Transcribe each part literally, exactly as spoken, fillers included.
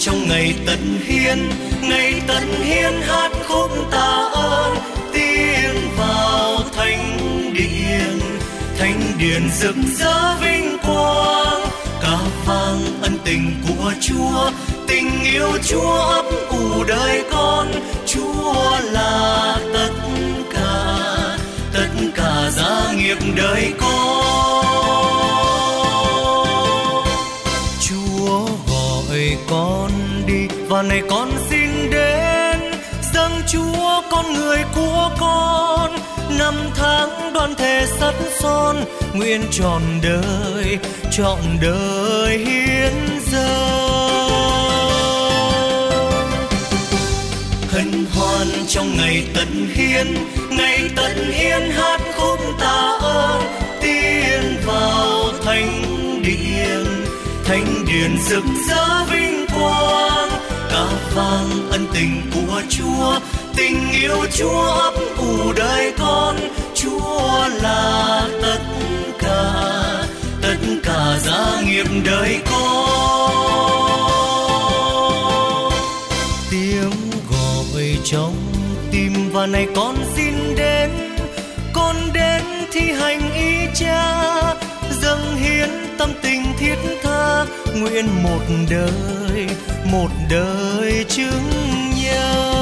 trong ngày tận hiến, ngày tận hiến hát khúc tạ ơn, tiến vào thánh điện, thánh điện rực rỡ vinh quang, ca vang ân tình của Chúa, tình yêu Chúa ấp ủ đời con. Chúa là tất cả, tất cả gia nghiệp đời con. Chúa gọi con đi, và này con xin đến dâng Chúa con người của con. Năm tháng đoàn thể sắt son, nguyện trọn đời, trọn đời hiến dâng. Hân hoan trong ngày tận hiến, ngày tận hiến hát khúc tạ ơn, tiến vào thánh điện, thánh điện rực rỡ vinh quang, ca vang ân tình của Chúa, tình yêu Chúa ấp ủ đời con. Chúa là tất cả, tất cả gia nghiệp đời con. Tiếng gọi trong tim, và này con xin đến, con đến thi hành ý Cha, dâng hiến tâm tình thiết tha, nguyện một đời, một đời chứng nhân.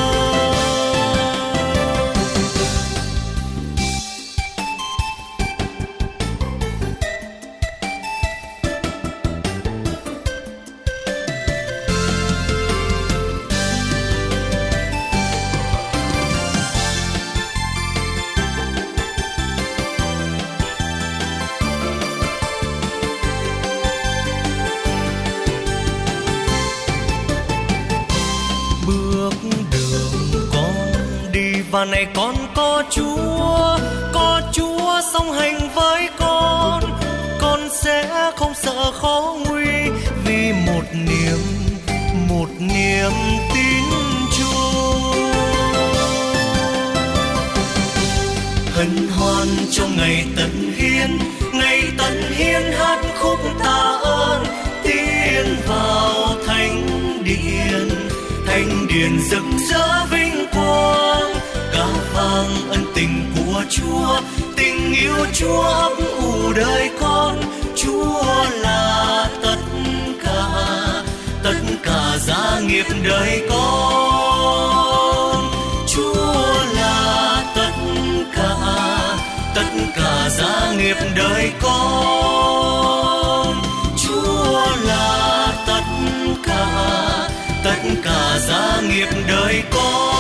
Và này con có Chúa, có Chúa song hành với con, con sẽ không sợ khó nguy, vì một niềm, một niềm tin Chúa. Hân hoan trong ngày tận hiến, ngày tận hiến hát khúc tạ ơn, tiến vào thánh điện, thánh điện rực rỡ vinh quang, ca vang ân tình của Chúa, tình yêu Chúa ấp ủ đời con. Chúa là tất cả, tất cả gia nghiệp đời con. Chúa là tất cả, tất cả gia nghiệp đời con. Chúa là tất cả, tất cả gia nghiệp đời con.